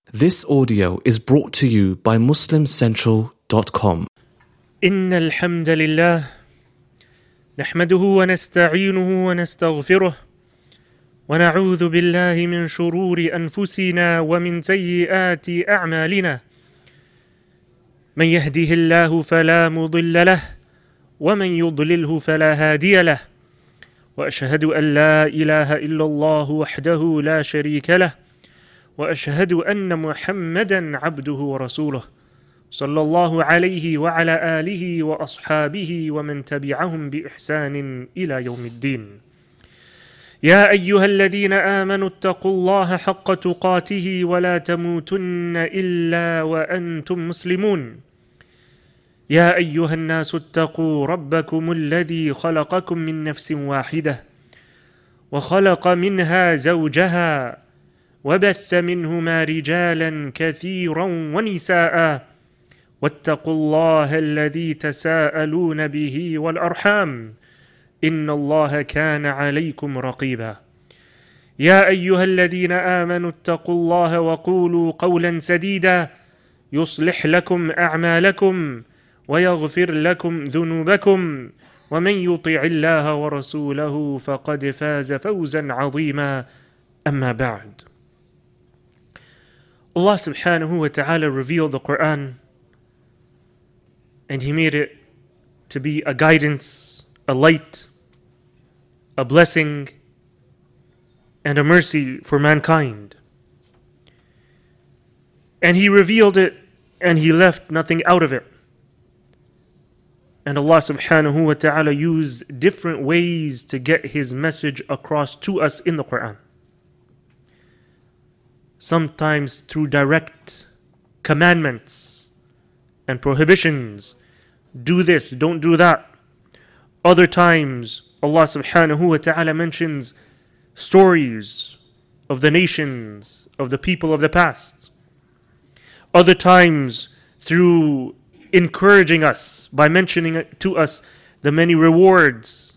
This audio is brought to you by MuslimCentral.com. إن الحمد لله نحمده ونستعينه ونستغفره ونعوذ بالله من شرور أنفسنا ومن سيئات أعمالنا من يهده الله فلا مضل له ومن يضلله فلا هادي له وأشهد أن لا إله إلا الله وحده لا شريك له وأشهد أن محمدا عبده ورسوله صلى الله عليه وعلى آله وأصحابه ومن تبعهم بإحسان إلى يوم الدين. يا أيها الذين آمنوا اتقوا الله حق تقاته ولا تموتن إلا وأنتم مسلمون. يا أيها الناس اتقوا ربكم الذي خلقكم من نفس واحدة وخلق منها زوجها وبث منهما رجالا كثيرا ونساء واتقوا الله الذي تساءلون به والأرحام إن الله كان عليكم رقيبا. يا أيها الذين آمنوا اتقوا الله وقولوا قولا سديدا يصلح لكم أعمالكم ويغفر لكم ذنوبكم ومن يطع الله ورسوله فقد فاز فوزا عظيما. أما بعد. Allah subhanahu wa ta'ala revealed the Quran, and He made it to be a guidance, a light, a blessing, and a mercy for mankind. And He revealed it, and He left nothing out of it. And Allah subhanahu wa ta'ala used different ways to get His message across to us in the Quran. Sometimes through direct commandments and prohibitions. Do this, don't do that. Other times, Allah subhanahu wa ta'ala mentions stories of the nations, of the people of the past. Other times, through encouraging us, by mentioning to us the many rewards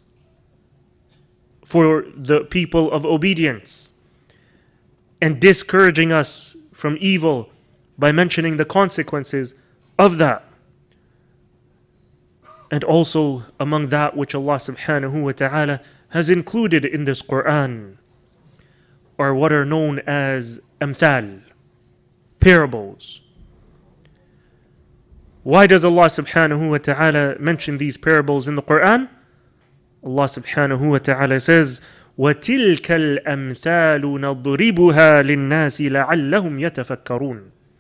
for the people of obedience, and discouraging us from evil by mentioning the consequences of that. And also among that which Allah subhanahu wa ta'ala has included in this Quran are what are known as amthal, parables. Why does Allah subhanahu wa ta'ala mention these parables in the Quran? Allah subhanahu wa ta'ala says, وَتِلْكَ الْأَمْثَالُ نَضْرِبُهَا لِلنَّاسِ لَعَلَّهُمْ يَتَفَكَّرُونَ.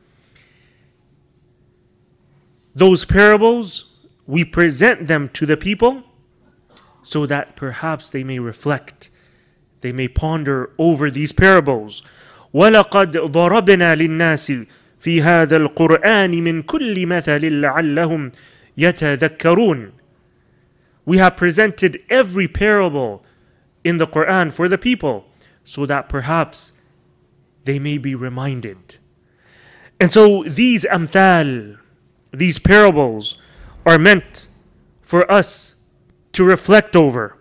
Those parables, we present them to the people so that perhaps they may reflect, they may ponder over these parables. وَلَقَدْ ضَرَبْنَا لِلنَّاسِ فِي هَذَا الْقُرْآنِ مِنْ كُلِّ مَثَلٍ لَعَلَّهُمْ يَتَذَكَّرُونَ. We have presented every parable in the Quran for the people so that perhaps they may be reminded. And so these amthal, these parables, are meant for us to reflect over,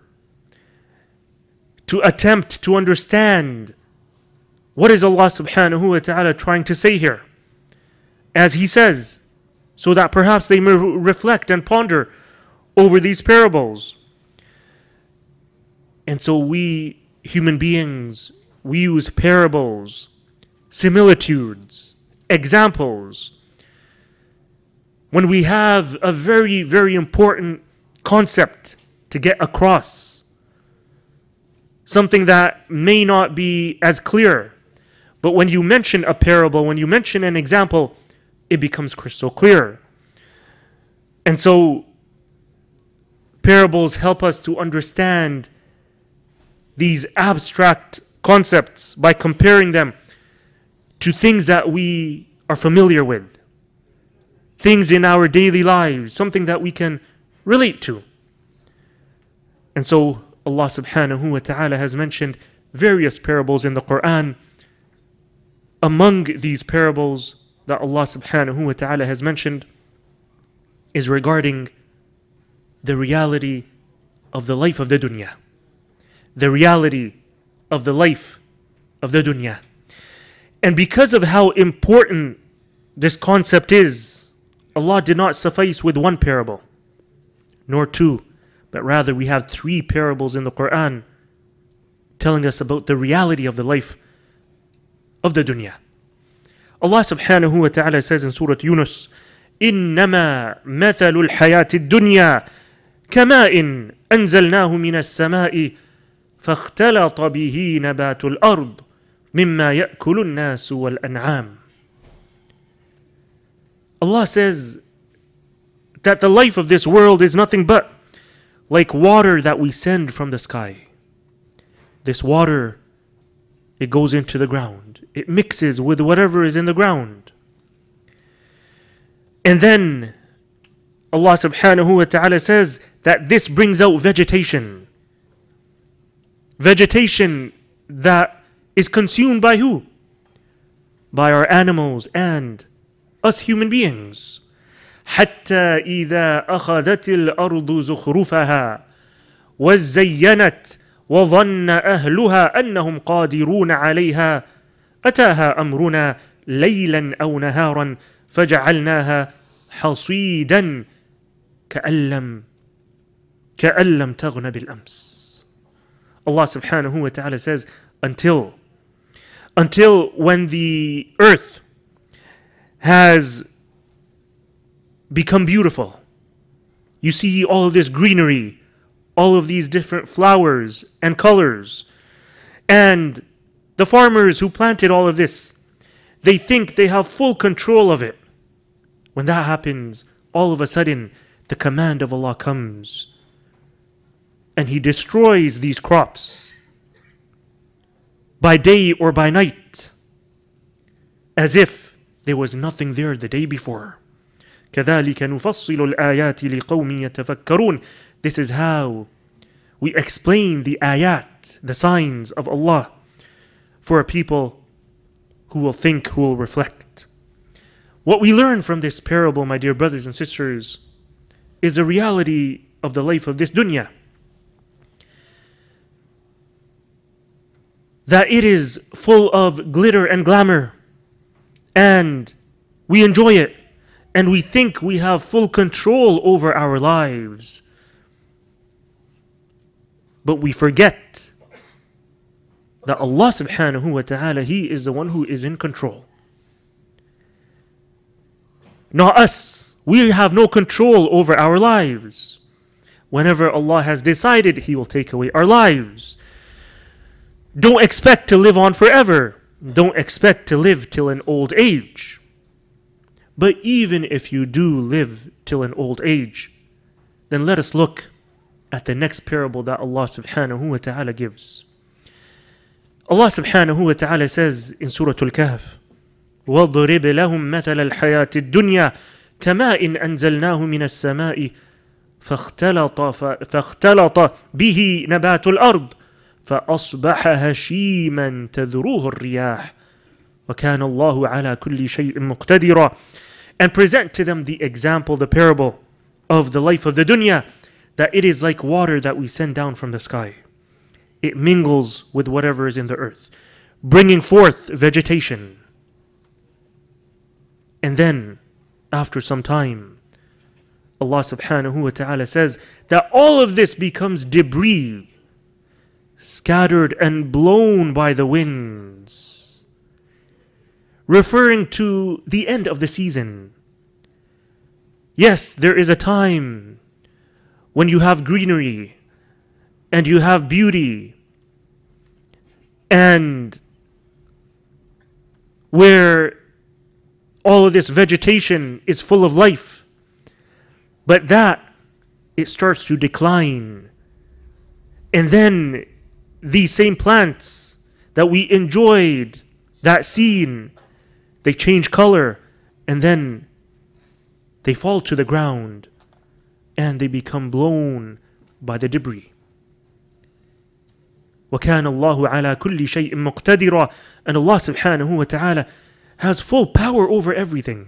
to attempt to understand what is Allah subhanahu wa ta'ala trying to say here. As He says, so that perhaps they may reflect and ponder over these parables. And so we, human beings, we use parables, similitudes, examples, when we have a very, very important concept to get across. Something that may not be as clear. But when you mention a parable, when you mention an example, it becomes crystal clear. And so parables help us to understand these abstract concepts by comparing them to things that we are familiar with, things in our daily lives, something that we can relate to. And so Allah subhanahu wa ta'ala has mentioned various parables in the Quran. Among these parables that Allah subhanahu wa ta'ala has mentioned is regarding the reality of the life of the dunya. The reality of the life of the dunya. And because of how important this concept is, Allah did not suffice with one parable, nor two, but rather we have 3 parables in the Quran telling us about the reality of the life of the dunya. Allah subhanahu wa ta'ala says in Surah Yunus, إِنَّمَا مَثَلُ الْحَيَاةِ الدُّنْيَا كَمَاءٍ أَنزَلْنَاهُ مِنَ السَّمَاءِ فَاخْتَلَطَ بِهِ نَبَاتُ الْأَرْضِ مِمَّا يَأْكُلُ النَّاسُ وَالْأَنْعَامُ. Allah says that the life of this world is nothing but like water that we send from the sky. This water, it goes into the ground. It mixes with whatever is in the ground. And then Allah subhanahu wa ta'ala says that this brings out vegetation. Vegetation that is consumed by who? By our animals and us human beings. حتى إذا أخذت الأرض زخرفها وزينت وظن أهلها أنهم قادرون عليها أتاها أمرنا ليلا أو نهارا فجعلناها حصيدا كأن لم تغن بالأمس. Allah subhanahu wa ta'ala says, until when the earth has become beautiful, you see all of this greenery, all of these different flowers and colors, and the farmers who planted all of this, they think they have full control of it. When that happens, all of a sudden the command of Allah comes and He destroys these crops by day or by night, as if there was nothing there the day before. كَذَلِكَ نُفَصِّلُ الْآيَاتِ لِقَوْمٍ يَتَفَكَّرُونَ. This is how we explain the ayat, the signs of Allah, for a people who will think, who will reflect. What we learn from this parable, my dear brothers and sisters, is the reality of the life of this dunya. That it is full of glitter and glamour, and we enjoy it, and we think we have full control over our lives. But we forget that Allah subhanahu wa ta'ala, He is the one who is in control. Not us. We have no control over our lives. Whenever Allah has decided, He will take away our lives. Don't expect to live on forever. Don't expect to live till an old age. But even if you do live till an old age, then let us look at the next parable that Allah subhanahu wa ta'ala gives. Allah subhanahu wa ta'ala says in Surah Al-Kahf, وَاضْرِبْ لَهُمْ مَثَلَ الْحَيَاةِ الدُّنْيَا كَمَاءٍ أَنزَلْنَاهُ مِنَ السَّمَاءِ فاختلط به نبات الأرض فأصبح هشيما تذروه الرياح وكان الله على كل شيء مقتدرا. And present to them the example, the parable of the life of the dunya, that it is like water that we send down from the sky. It mingles with whatever is in the earth, bringing forth vegetation. And then, after some time, Allah subhanahu wa ta'ala says that all of this becomes debris, scattered and blown by the winds, referring to the end of the season. Yes, there is a time when you have greenery and you have beauty, and where all of this vegetation is full of life. But that, it starts to decline. And then these same plants that we enjoyed, that scene, they change color, and then they fall to the ground and they become blown by the debris. وَكَانَ اللَّهُ عَلَى كُلِّ شَيْءٍ مُقْتَدِرًا. And Allah subhanahu wa ta'ala has full power over everything.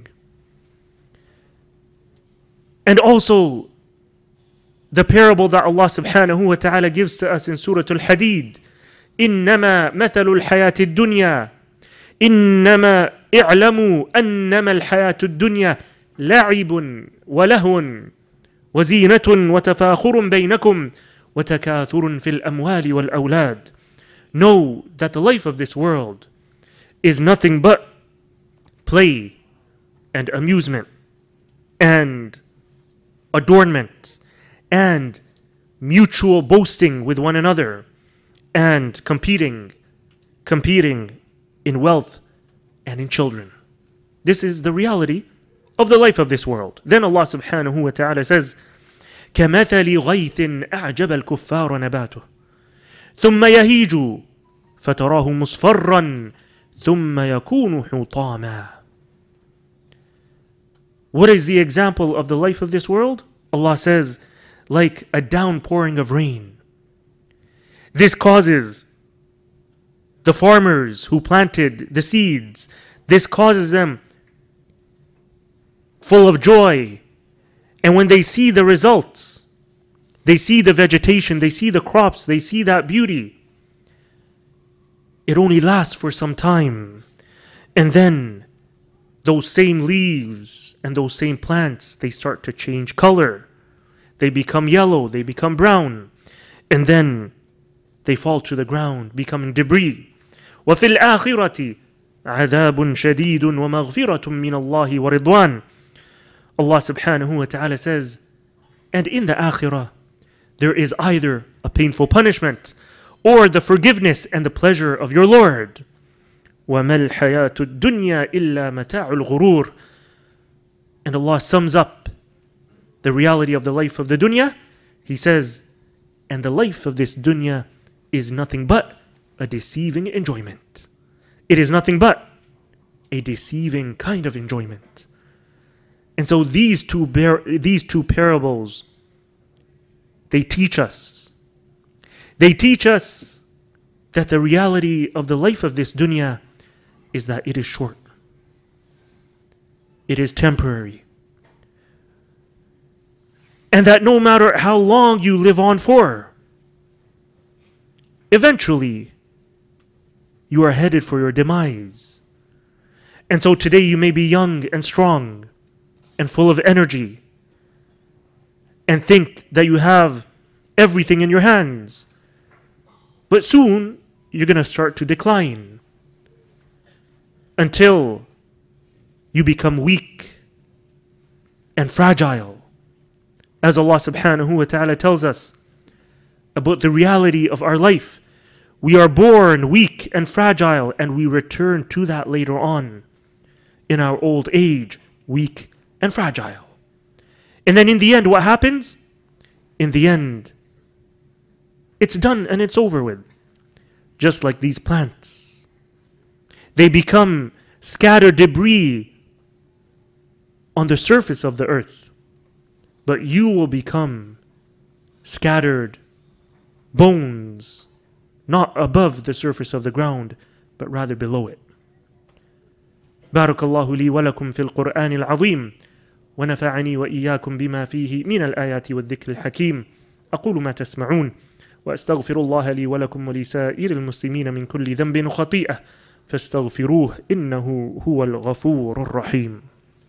And also, the parable that Allah subhanahu wa ta'ala gives to us in Surah Al-Hadid, إِنَّمَا مَثَلُ الْحَيَاةِ الدُّنْيَا. إنما اعلموا أنما الحياة الدنيا لعب ولهو وزينة وتفاخر بينكم وتكاثر في الأموال والأولاد. Know that the life of this world is nothing but play and amusement and adornment and mutual boasting with one another and competing in wealth and in children. This is the reality of the life of this world. Then Allah subhanahu wa ta'ala says, كَمَثَلِ غَيْثٍ أَعْجَبَ الْكُفَّارَ نَبَاتُهُ ثُمَّ يَهِيجُ فَتَرَاهُ مُصْفَرًّا ثُمَّ يَكُونُ حُطَامًا. What is the example of the life of this world? Allah says, like a downpouring of rain. This causes the farmers who planted the seeds, this causes them full of joy. And when they see the results, they see the vegetation, they see the crops, they see that beauty, it only lasts for some time. And then those same leaves and those same plants, they start to change color. They become yellow, they become brown. And then they fall to the ground, becoming debris. وَفِي الْآخِرَةِ عَذَابٌ شَدِيدٌ وَمَغْفِرَةٌ مِّنَ اللَّهِ وَرِضْوَانٌ. Allah subhanahu wa ta'ala says, and in the akhirah, there is either a painful punishment or the forgiveness and the pleasure of your Lord. وَمَا الْحَيَاةُ الدُّنْيَا إِلَّا مَتَاعُ الْغُرُورِ. And Allah sums up the reality of the life of the dunya. He says, and the life of this dunya is nothing but a deceiving enjoyment. It is nothing but a deceiving kind of enjoyment. And so these two parables, they teach us. They teach us that the reality of the life of this dunya is that it is short. It is temporary. And that no matter how long you live on for, eventually you are headed for your demise. And so today you may be young and strong and full of energy and think that you have everything in your hands. But soon you're going to start to decline until you become weak and fragile. As Allah subhanahu wa ta'ala tells us about the reality of our life, we are born weak and fragile, and we return to that later on in our old age, weak and fragile. And then in the end, what happens? In the end, it's done and it's over with. Just like these plants. They become scattered debris on the surface of the earth. But you will become scattered bones, not above the surface of the ground, but rather below it. بارك الله لي ولكم في القرآن العظيم ونفعني وإياكم بما فيه من الآيات والذكر الحكيم. أقول ما تسمعون وأستغفر الله لي ولكم ولسائر المسلمين من كل ذنب وخطيئة فاستغفروه إنه هو الغفور الرحيم.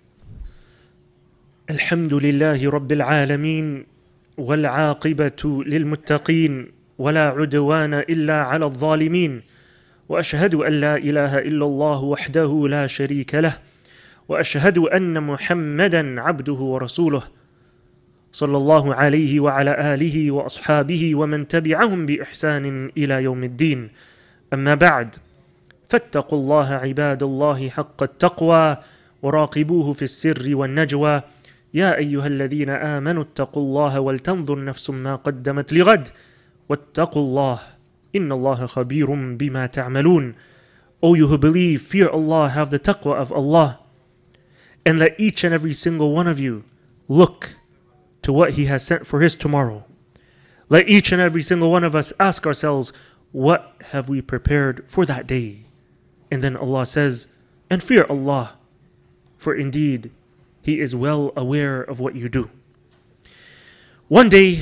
الحمد لله رب العالمين والعاقبة للمتقين ولا عدوان إلا على الظالمين وأشهد أن لا إله إلا الله وحده لا شريك له وأشهد أن محمدا عبده ورسوله صلى الله عليه وعلى آله وأصحابه ومن تبعهم بإحسان إلى يوم الدين. أما بعد فاتقوا الله عباد الله حق التقوى وراقبوه في السر والنجوى. يا أيها الذين آمنوا اتقوا الله ولتنظر نفس ما قدمت لغد واتقوا الله إن الله خبير بما تعملون. O you who believe, fear Allah, have the taqwa of Allah, and let each and every single one of you look to what He has sent for His tomorrow. Let each and every single one of us ask ourselves, what have we prepared for that day? And then Allah says, and fear Allah, for indeed He is well aware of what you do. One day,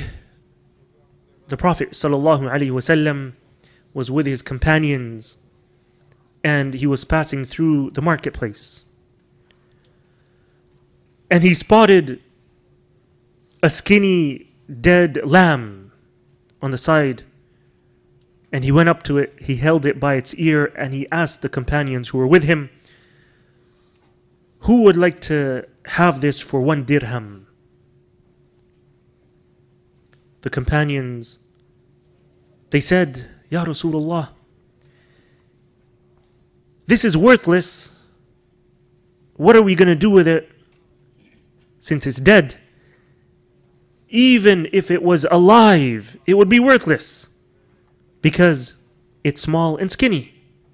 the Prophet ﷺ was with his companions, and he was passing through the marketplace. And he spotted a skinny dead lamb on the side. And he went up to it, he held it by its ear, and he asked the companions who were with him, who would like to have this for 1 dirham? The companions, they said, Ya Rasulullah, this is worthless. What are we going to do with it since it's dead? Even if it was alive, it would be worthless because it's small and skinny.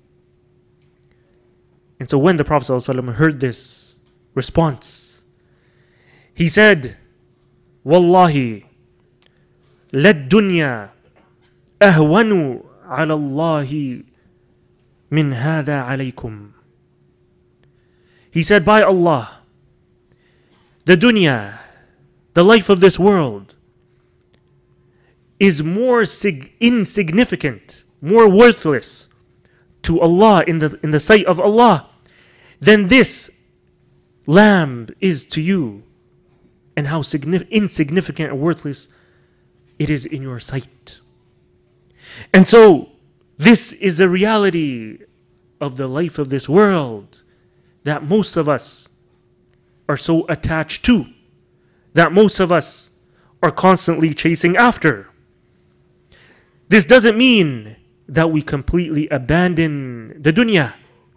And so when the Prophet ﷺ heard this response, he said, Wallahi, lad dunya ahwanu ala Allahi min hada alaykum. He said, by Allah, the dunya, the life of this world, is more insignificant, more worthless to Allah in the sight of Allah than this lamb is to you, and how insignificant and worthless it is in your sight. And so this is the reality of the life of this world that most of us are so attached to, that most of us are constantly chasing after. This doesn't mean that we completely abandon the dunya.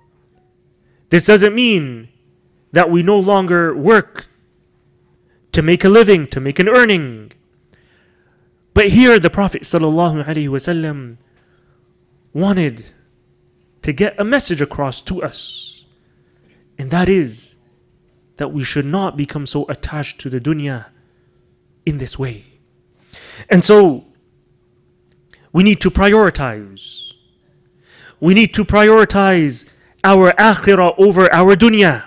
This doesn't mean that we no longer work to make a living, to make an earning. But here the Prophet ﷺ wanted to get a message across to us. And that is that we should not become so attached to the dunya in this way. And so we need to prioritize. We need to prioritize our akhirah over our dunya,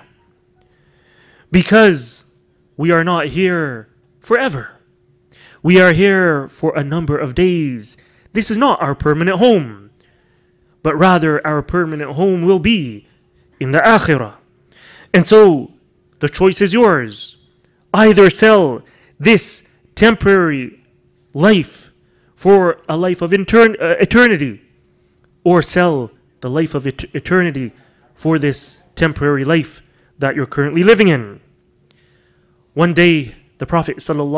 because we are not here forever. We are here for a number of days. This is not our permanent home, but rather our permanent home will be in the akhirah. And so the choice is yours. Either sell this temporary life for a life of eternity, or sell the life of eternity for this temporary life that you're currently living in. One day, the Prophet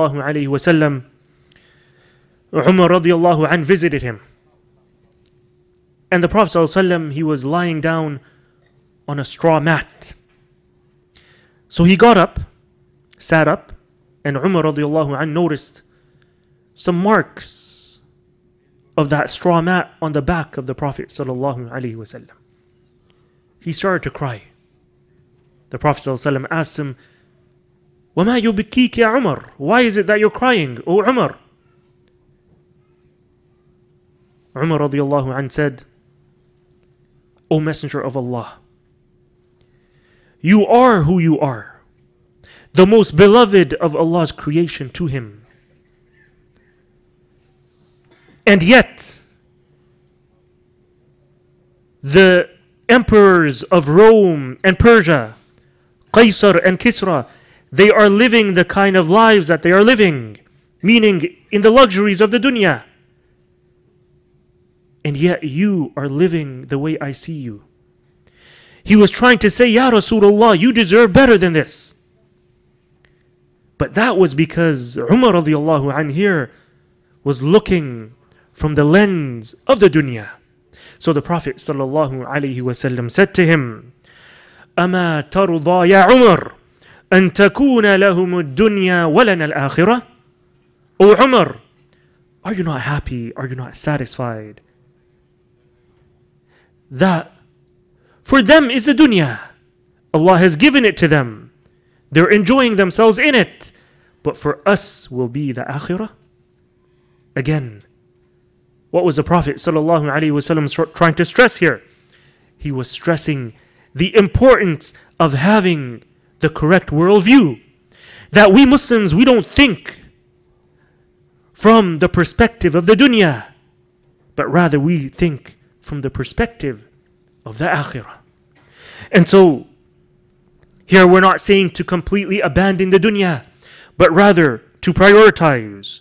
ﷺ, Umar radiallahu anh, visited him. And the Prophet ﷺ, he was lying down on a straw mat. So he got up, sat up, and Umar radiallahu anh noticed some marks of that straw mat on the back of the Prophet ﷺ. He started to cry. The Prophet ﷺ asked him, وَمَا يُبْكِيكَ يَا عُمَرْ? Why is it that you're crying, O Umar? Umar radiallahu anh said, O Messenger of Allah, you are who you are, the most beloved of Allah's creation to Him. And yet, the emperors of Rome and Persia, Qaisar and Kisra, they are living the kind of lives that they are living, meaning in the luxuries of the dunya. And yet you are living the way I see you. He was trying to say, Ya Rasulullah, you deserve better than this. But that was because Umar radiallahu anh here was looking from the lens of the dunya. So the Prophet sallallahu alaihi wasallam said to him, أَمَا تَرْضَى يَا عُمَرْ أَن تَكُونَ لَهُمُ الدُّنْيَا وَلَنَا الْآخِرَةِ? O Umar, are you not happy? Are you not satisfied that for them is the dunya? Allah has given it to them. They're enjoying themselves in it. But for us will be the akhirah. Again, what was the Prophet ﷺ trying to stress here? He was stressing the importance of having the correct worldview. That we Muslims, we don't think from the perspective of the dunya, but rather we think from the perspective of the akhirah. And so, here we're not saying to completely abandon the dunya, but rather to prioritize.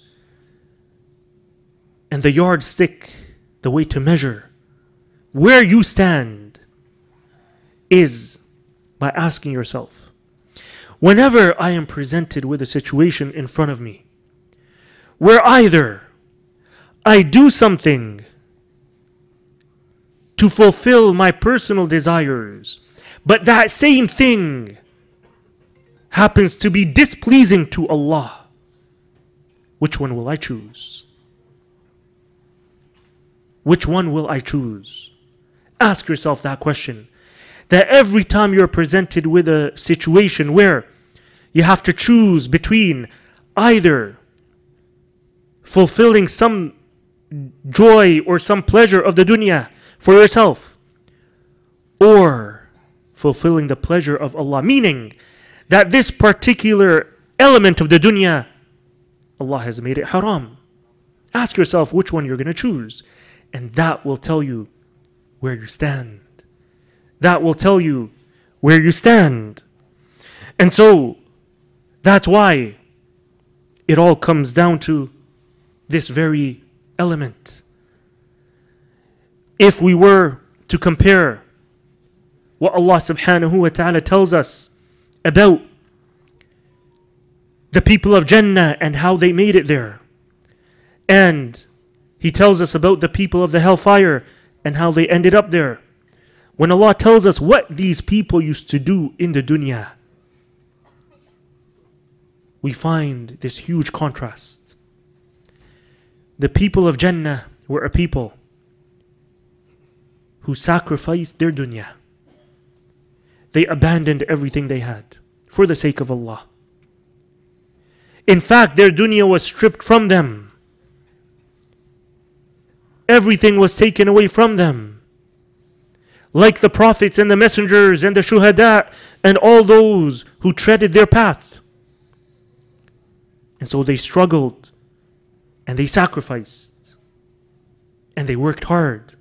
And the yardstick, the way to measure where you stand, is by asking yourself, whenever I am presented with a situation in front of me, where either I do something to fulfill my personal desires, but that same thing happens to be displeasing to Allah, which one will I choose? Which one will I choose? Ask yourself that question. That every time you're presented with a situation where you have to choose between either fulfilling some joy or some pleasure of the dunya for yourself, or fulfilling the pleasure of Allah, meaning that this particular element of the dunya, Allah has made it haram. Ask yourself which one you're going to choose, and that will tell you where you stand. That will tell you where you stand. And so, that's why it all comes down to this very element. If we were to compare what Allah subhanahu wa ta'ala tells us about the people of Jannah and how they made it there, and He tells us about the people of the hellfire and how they ended up there. When Allah tells us what these people used to do in the dunya, we find this huge contrast. The people of Jannah were a people who sacrificed their dunya. They abandoned everything they had for the sake of Allah. In fact, their dunya was stripped from them. Everything was taken away from them. Like the prophets and the messengers and the shuhada and all those who treaded their path. And so they struggled and they sacrificed and they worked hard.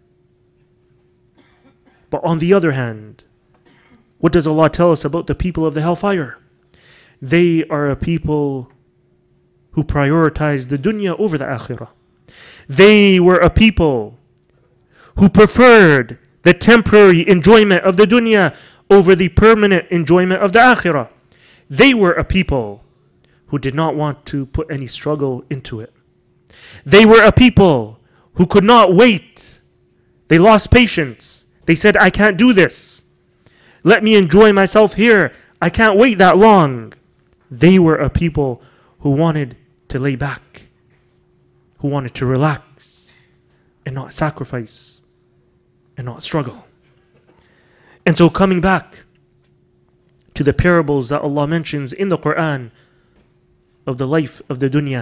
But on the other hand, what does Allah tell us about the people of the hellfire? They are a people who prioritize the dunya over the akhirah. They were a people who preferred the temporary enjoyment of the dunya over the permanent enjoyment of the akhirah. They were a people who did not want to put any struggle into it. They were a people who could not wait. They lost patience. They said, I can't do this. Let me enjoy myself here. I can't wait that long. They were a people who wanted to lay back, who wanted to relax and not sacrifice and not struggle. And so coming back to the parables that Allah mentions in the Quran of the life of the dunya,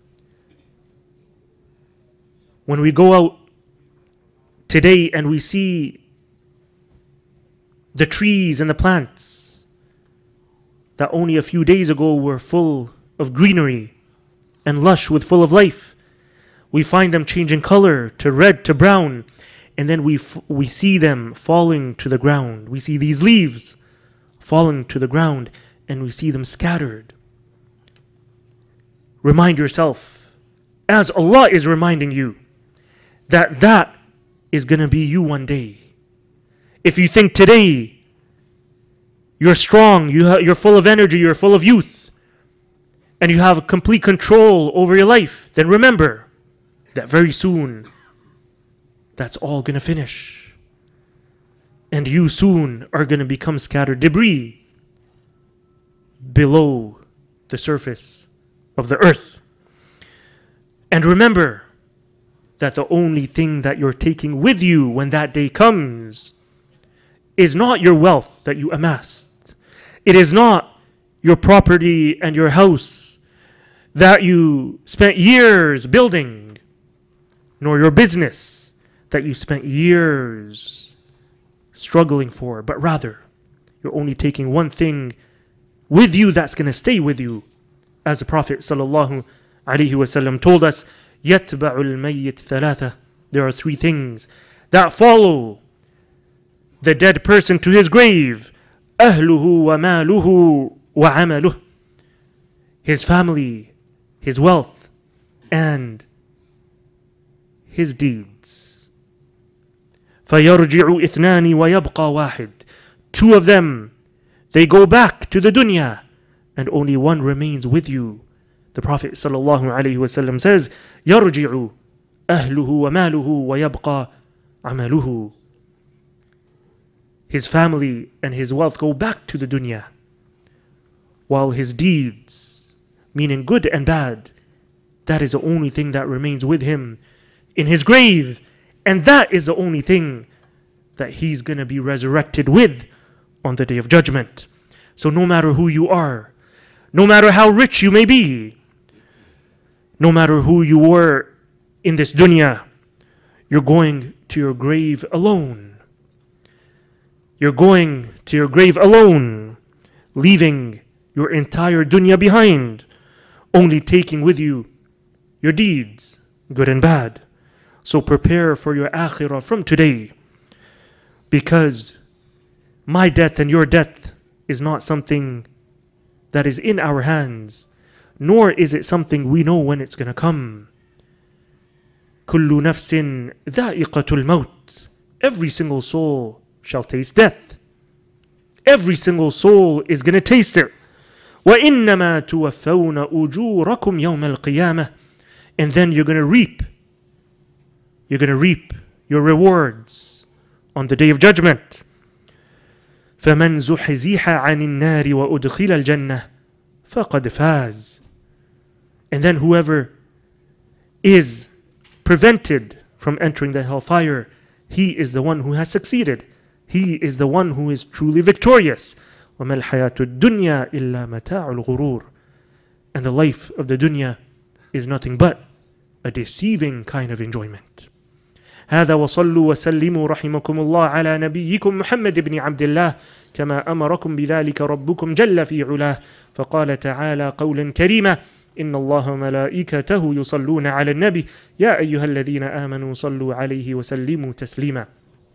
when we go out today and we see the trees and the plants that only a few days ago were full of greenery and lush with full of life, we find them changing color to red to brown, and then we see them falling to the ground. We see these leaves falling to the ground and we see them scattered. Remind yourself, as Allah is reminding you, that that is going to be you one day. If you think today you're strong, you're full of energy, you're full of youth, and you have complete control over your life, then remember that very soon that's all going to finish. And you soon are going to become scattered debris below the surface of the earth. And remember that the only thing that you're taking with you when that day comes is not your wealth that you amassed. It is not your property and your house that you spent years building, nor your business that you spent years struggling for, but rather you're only taking one thing with you that's going to stay with you. As the Prophet sallallahu alaihi wasallam told us, يَتْبَعُ الْمَيِّتِ ثَلَاثَةً. There are three things that follow the dead person to his grave. أهله وماله وعمله. His family, his wealth, and his deeds. فيرجع اثنان ويبقى واحد. Two of them, they go back to the dunya, and only one remains with you. The Prophet ﷺ says, يرجع أهله وماله ويبقى عمله. His family and his wealth go back to the dunya, while his deeds, meaning good and bad, that is the only thing that remains with him in his grave, and that is the only thing that he's going to be resurrected with on the Day of Judgment. So no matter who you are, no matter how rich you may be, no matter who you were in this dunya, you're going to your grave alone. You're going to your grave alone, leaving your entire dunya behind, only taking with you your deeds, good and bad. So prepare for your akhirah from today, because my death and your death is not something that is in our hands, nor is it something we know when it's going to come. كُلُّ نَفْسٍ ذَائِقَةُ الْمَوْتِ. Every single soul shall taste death. Every single soul is going to taste it. وَإِنَّمَا تُوَفَّوْنَ أُجُورَكُمْ يَوْمَ الْقِيَامَةِ. And then you're going to reap your rewards on the Day of Judgment. فَمَنْ زُحْزِحَ عَنِ النَّارِ وَأُدْخِلَ الْجَنَّةِ فَقَدْ فَازَ. And then whoever is prevented from entering the hellfire, he is the one who has succeeded. He is the one who is truly victorious. وَمَا الْحَيَاةُ الدُّنْيَا إِلَّا مَتَاعُ الْغُرُورِ. And the life of the dunya is nothing but a deceiving kind of enjoyment. هذا وصلوا وسلموا رحمكم الله على نبيكم محمد بن عبد الله كما أمركم بذلك ربكم جل في علاه. فقال تعالى قولا كريما: إن الله وملائكته يصلون على النبي يا أيها الذين آمنوا صلوا عليه وسلموا تسليما.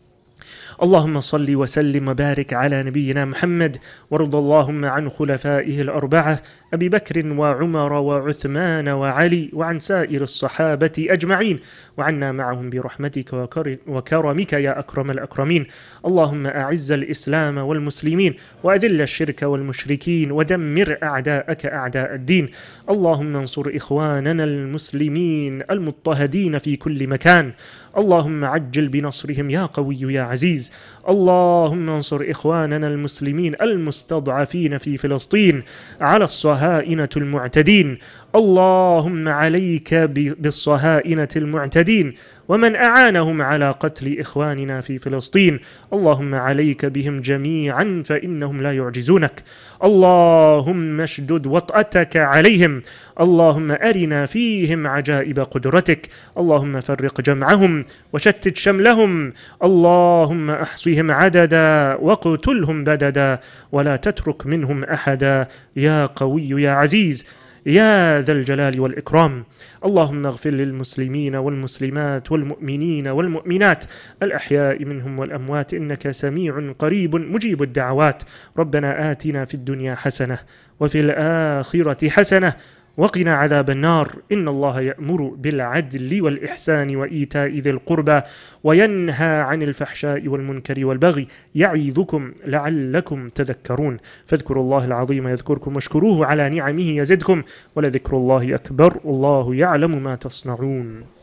اللهم صل وسلم وبارك على نبينا محمد، وارض اللهم عن خلفائه الأربعة أبي بكر وعمر وعثمان وعلي، وعن سائر الصحابة أجمعين، وعنا معهم برحمتك وكرمك يا أكرم الأكرمين. اللهم أعز الإسلام والمسلمين، وأذل الشرك والمشركين، ودمر أعداءك أعداء الدين. اللهم انصر إخواننا المسلمين المضطهدين في كل مكان. اللهم عجل بنصرهم يا قوي يا عزيز. اللهم انصر إخواننا المسلمين المستضعفين في فلسطين على الصهاينة المعتدين. اللهم عليك بالصهاينة المعتدين ومن أعانهم على قتل إخواننا في فلسطين. اللهم عليك بهم جميعا فإنهم لا يعجزونك. اللهم اشدد وطأتك عليهم. اللهم أرنا فيهم عجائب قدرتك. اللهم فرق جمعهم وشتت شملهم. اللهم أحصهم عددا واقتلهم بددا ولا تترك منهم أحدا يا قوي يا عزيز يا ذا الجلال والإكرام. اللهم اغفر للمسلمين والمسلمات والمؤمنين والمؤمنات الأحياء منهم والأموات إنك سميع قريب مجيب الدعوات. ربنا آتنا في الدنيا حسنة وفي الآخرة حسنة وقنا عذاب النار. إن الله يأمر بالعدل والإحسان وإيتاء ذي القربى وينهى عن الفحشاء والمنكر والبغي يعظكم لعلكم تذكرون. فاذكروا الله العظيم يذكركم واشكروه على نعمه يزدكم ولذكر الله أكبر والله يعلم ما تصنعون.